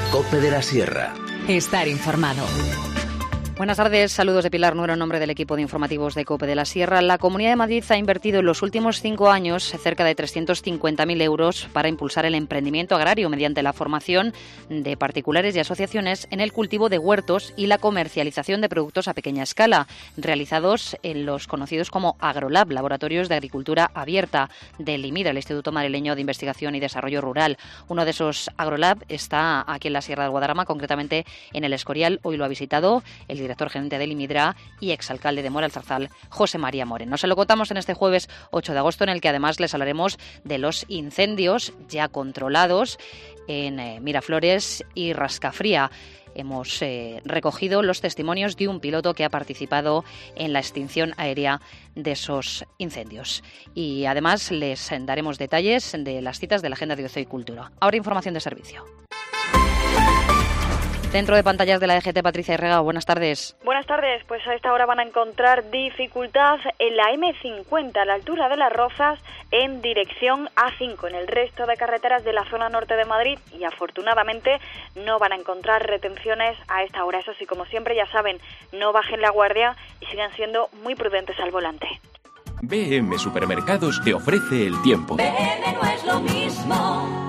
COPE de la Sierra. Estar informado. Buenas tardes, saludos de Pilar Nuero en nombre del equipo de informativos de COPE de la Sierra. La Comunidad de Madrid ha invertido en los últimos 5 años cerca de 350.000 euros para impulsar el emprendimiento agrario mediante la formación de particulares y asociaciones en el cultivo de huertos y la comercialización de productos a pequeña escala, realizados en los conocidos como AgroLab, laboratorios de agricultura abierta del IMIDRA, el Instituto Madrileño de Investigación y Desarrollo Rural. Uno de esos AgroLab está aquí en la Sierra del Guadarrama, concretamente en El Escorial. Hoy lo ha visitado el director gerente del IMIDRA y exalcalde de Mora el Zarzal, José María Moreno. Se lo contamos en este jueves 8 de agosto, en el que además les hablaremos de los incendios ya controlados en Miraflores y Rascafría. Hemos recogido los testimonios de un piloto que ha participado en la extinción aérea de esos incendios. Y además les daremos detalles de las citas de la Agenda de Ocio y Cultura. Ahora información de servicio. Centro de pantallas de la EGT, Patricia Herrega, buenas tardes. Buenas tardes, pues a esta hora van a encontrar dificultad en la M50 a la altura de Las Rozas en dirección A5. En el resto de carreteras de la zona norte de Madrid y afortunadamente no van a encontrar retenciones a esta hora. Eso sí, como siempre ya saben, no bajen la guardia y sigan siendo muy prudentes al volante. BM Supermercados te ofrece el tiempo. BM no es lo mismo.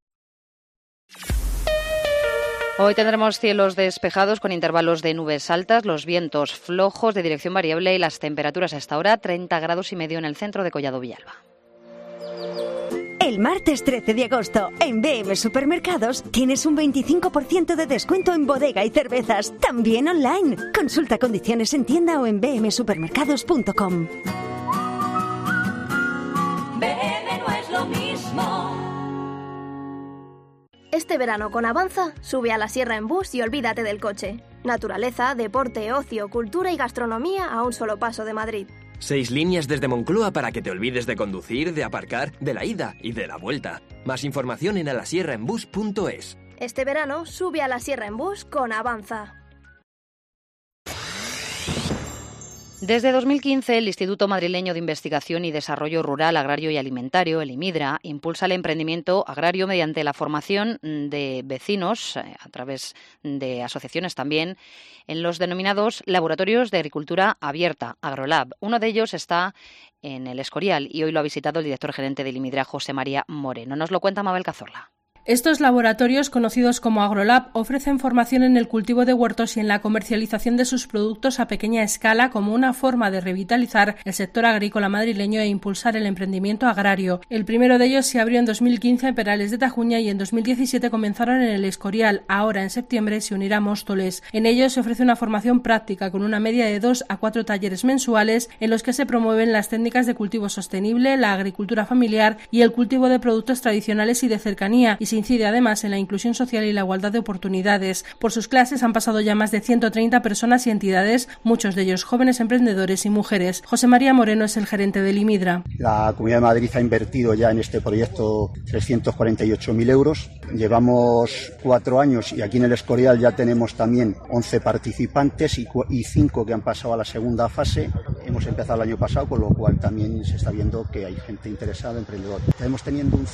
Hoy tendremos cielos despejados con intervalos de nubes altas, los vientos flojos de dirección variable y las temperaturas hasta ahora 30,5 grados en el centro de Collado Villalba. El martes 13 de agosto, en BM Supermercados, tienes un 25% de descuento en bodega y cervezas, también online. Consulta condiciones en tienda o en bmsupermercados.com. BM no es lo mismo. Este verano con Avanza, sube a la sierra en bus y olvídate del coche. Naturaleza, deporte, ocio, cultura y gastronomía a un solo paso de Madrid. 6 líneas desde Moncloa para que te olvides de conducir, de aparcar, de la ida y de la vuelta. Más información en alasierraenbus.es. Este verano, sube a la sierra en bus con Avanza. Desde 2015, el Instituto Madrileño de Investigación y Desarrollo Rural, Agrario y Alimentario, el IMIDRA, impulsa el emprendimiento agrario mediante la formación de vecinos, a través de asociaciones también, en los denominados laboratorios de agricultura abierta, AgroLab. Uno de ellos está en El Escorial y hoy lo ha visitado el director gerente del IMIDRA, José María Moreno. Nos lo cuenta Mabel Cazorla. Estos laboratorios, conocidos como AgroLab, ofrecen formación en el cultivo de huertos y en la comercialización de sus productos a pequeña escala como una forma de revitalizar el sector agrícola madrileño e impulsar el emprendimiento agrario. El primero de ellos se abrió en 2015 en Perales de Tajuña y en 2017 comenzaron en El Escorial. Ahora, en septiembre, se unirá Móstoles. En ellos se ofrece una formación práctica con una media de 2 a 4 talleres mensuales en los que se promueven las técnicas de cultivo sostenible, la agricultura familiar y el cultivo de productos tradicionales y de cercanía, y se incide además en la inclusión social y la igualdad de oportunidades. Por sus clases han pasado ya más de 130 personas y entidades, muchos de ellos jóvenes emprendedores y mujeres. José María Moreno es el gerente del IMIDRA. La Comunidad de Madrid ha invertido ya en este proyecto 348.000 euros. Llevamos 4 años y aquí en El Escorial ya tenemos también 11 participantes y 5 que han pasado a la segunda fase. Hemos empezado el año pasado, con lo cual también se está viendo que hay gente interesada, emprendedora. Estamos teniendo un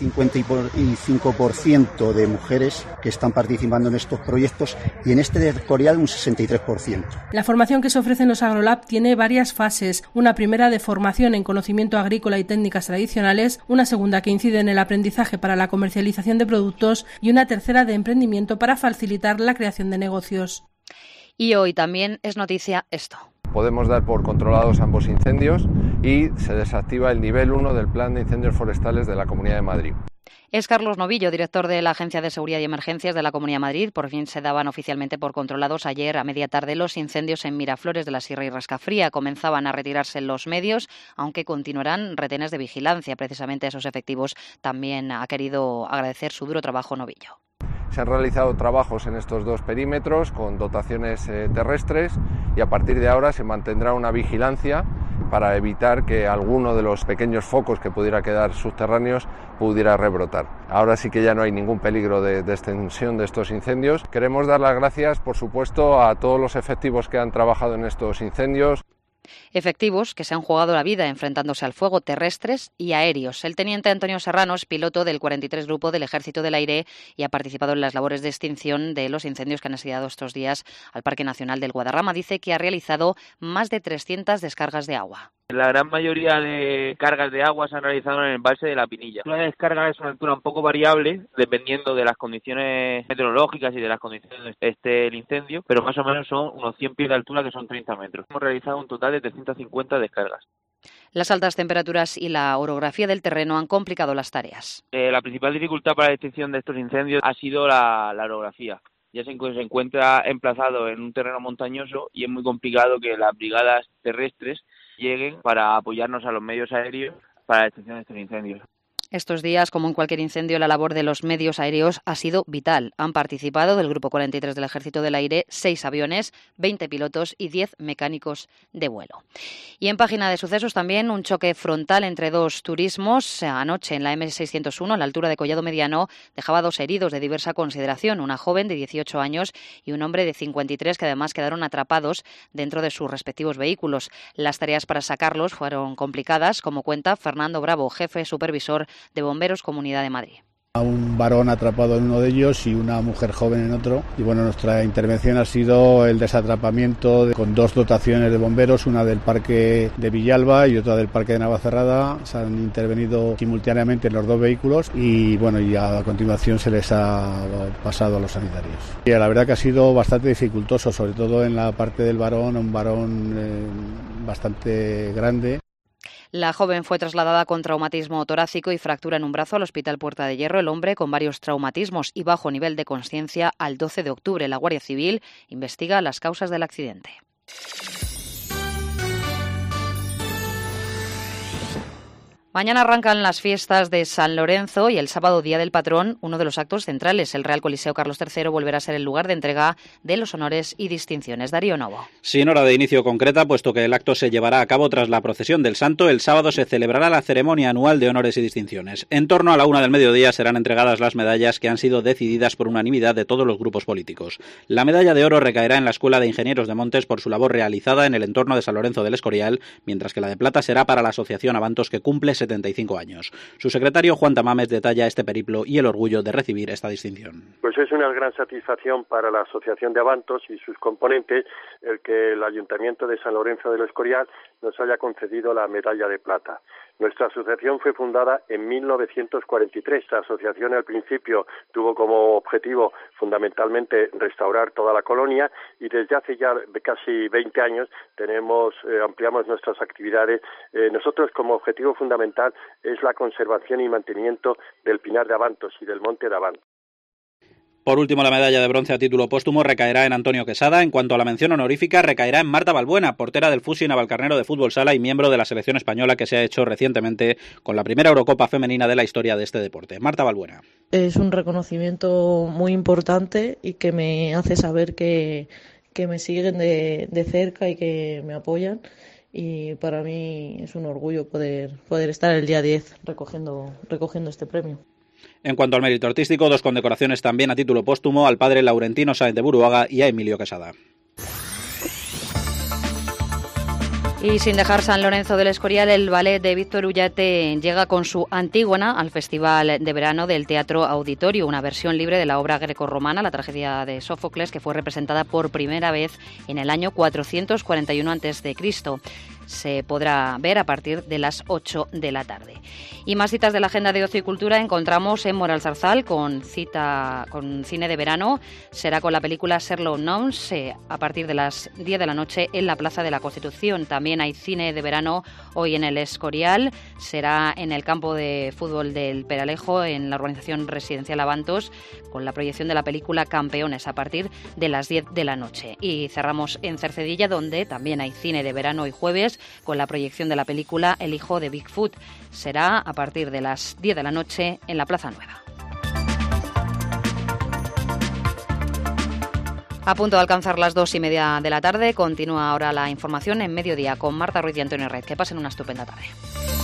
55% de mujeres que están participando en estos proyectos y en este de Escorial un 63%. La formación que se ofrece en los AgroLab tiene varias fases. Una primera de formación en conocimiento agrícola y técnicas tradicionales, una segunda que incide en el aprendizaje para la comercialización de productos y una tercera de emprendimiento para facilitar la creación de negocios. Y hoy también es noticia esto. Podemos dar por controlados ambos incendios y se desactiva el nivel 1 del Plan de Incendios Forestales de la Comunidad de Madrid. Es Carlos Novillo, director de la Agencia de Seguridad y Emergencias de la Comunidad de Madrid. Por fin se daban oficialmente por controlados ayer a media tarde los incendios en Miraflores de la Sierra y Rascafría. Comenzaban a retirarse los medios, aunque continuarán retenes de vigilancia. Precisamente a esos efectivos también ha querido agradecer su duro trabajo Novillo. Se han realizado trabajos en estos 2 perímetros con dotaciones terrestres y a partir de ahora se mantendrá una vigilancia para evitar que alguno de los pequeños focos que pudiera quedar subterráneos pudiera rebrotar. Ahora sí que ya no hay ningún peligro de extensión de estos incendios. Queremos dar las gracias, por supuesto, a todos los efectivos que han trabajado en estos incendios. Efectivos que se han jugado la vida enfrentándose al fuego, terrestres y aéreos. El teniente Antonio Serrano es piloto del 43 Grupo del Ejército del Aire y ha participado en las labores de extinción de los incendios que han asediado estos días al Parque Nacional del Guadarrama. Dice que ha realizado más de 300 descargas de agua. La gran mayoría de cargas de agua se han realizado en el embalse de La Pinilla. La descarga es una altura un poco variable, dependiendo de las condiciones meteorológicas y de las condiciones donde esté el incendio, pero más o menos son unos 100 pies de altura, que son 30 metros. Hemos realizado un total de 350 descargas. Las altas temperaturas y la orografía del terreno han complicado las tareas. La principal dificultad para la extinción de estos incendios ha sido la orografía. Ya se encuentra emplazado en un terreno montañoso y es muy complicado que las brigadas terrestres lleguen para apoyarnos a los medios aéreos para la extinción de estos incendios. Estos días, como en cualquier incendio, la labor de los medios aéreos ha sido vital. Han participado del Grupo 43 del Ejército del Aire 6 aviones, 20 pilotos y 10 mecánicos de vuelo. Y en página de sucesos también un choque frontal entre dos turismos. Anoche en la M601, a la altura de Collado Mediano, dejaba 2 heridos de diversa consideración, una joven de 18 años y un hombre de 53 que además quedaron atrapados dentro de sus respectivos vehículos. Las tareas para sacarlos fueron complicadas, como cuenta Fernando Bravo, jefe supervisor de Bomberos Comunidad de Madrid. Un varón atrapado en uno de ellos y una mujer joven en otro. Y bueno, nuestra intervención ha sido el desatrapamiento con 2 dotaciones de bomberos, una del Parque de Villalba y otra del Parque de Navacerrada. Se han intervenido simultáneamente en los 2 vehículos y bueno, y a continuación se les ha pasado a los sanitarios. Y la verdad que ha sido bastante dificultoso, sobre todo en la parte del varón, un varón bastante grande. La joven fue trasladada con traumatismo torácico y fractura en un brazo al Hospital Puerta de Hierro. El hombre, con varios traumatismos y bajo nivel de consciencia, al 12 de octubre. La Guardia Civil investiga las causas del accidente. Mañana arrancan las fiestas de San Lorenzo y el sábado, Día del Patrón, uno de los actos centrales. El Real Coliseo Carlos III volverá a ser el lugar de entrega de los honores y distinciones. Darío Novo. Sin hora de inicio concreta, puesto que el acto se llevará a cabo tras la procesión del Santo, el sábado se celebrará la ceremonia anual de honores y distinciones. En torno a la 1 del mediodía serán entregadas las medallas que han sido decididas por unanimidad de todos los grupos políticos. La medalla de oro recaerá en la Escuela de Ingenieros de Montes por su labor realizada en el entorno de San Lorenzo del Escorial, mientras que la de plata será para la Asociación Avantos, que cumple 75 años. Su secretario, Juan Tamames, detalla este periplo y el orgullo de recibir esta distinción. Pues es una gran satisfacción para la Asociación de Avantos y sus componentes el que el Ayuntamiento de San Lorenzo del Escorial nos haya concedido la medalla de plata. Nuestra asociación fue fundada en 1943. La asociación al principio tuvo como objetivo fundamentalmente restaurar toda la colonia y desde hace ya casi 20 años ampliamos nuestras actividades. Nosotros como objetivo fundamental es la conservación y mantenimiento del Pinar de Avantos y del Monte de Avantos. Por último, la medalla de bronce a título póstumo recaerá en Antonio Quesada. En cuanto a la mención honorífica, recaerá en Marta Balbuena, portera del Fusi Navalcarnero de Fútbol Sala y miembro de la selección española, que se ha hecho recientemente con la primera Eurocopa femenina de la historia de este deporte. Marta Balbuena. Es un reconocimiento muy importante y que me hace saber que me siguen de cerca y que me apoyan. Y para mí es un orgullo poder estar el día 10 recogiendo este premio. En cuanto al mérito artístico, 2 condecoraciones también a título póstumo al padre Laurentino Sáenz de Buruaga y a Emilio Quesada. Y sin dejar San Lorenzo del Escorial, el ballet de Víctor Ullate llega con su Antígona al Festival de Verano del Teatro Auditorio, una versión libre de la obra grecorromana, la tragedia de Sófocles, que fue representada por primera vez en el año 441 a.C. Se podrá ver a partir de las 8 de la tarde. Y más citas de la agenda de ocio y cultura encontramos en Moralzarzal con cine de verano. Será con la película Sherlock Gnomes a partir de las 10 de la noche en la Plaza de la Constitución. También hay cine de verano hoy en el Escorial. Será en el campo de fútbol del Peralejo, en la urbanización residencial Avantos, con la proyección de la película Campeones a partir de las 10 de la noche. Y cerramos en Cercedilla, donde también hay cine de verano hoy jueves, con la proyección de la película El hijo de Bigfoot. Será a partir de las 10 de la noche en la Plaza Nueva. A punto de alcanzar las 2:30 de la tarde, continúa ahora la información en Mediodía con Marta Ruiz y Antonio Red. Que pasen una estupenda tarde.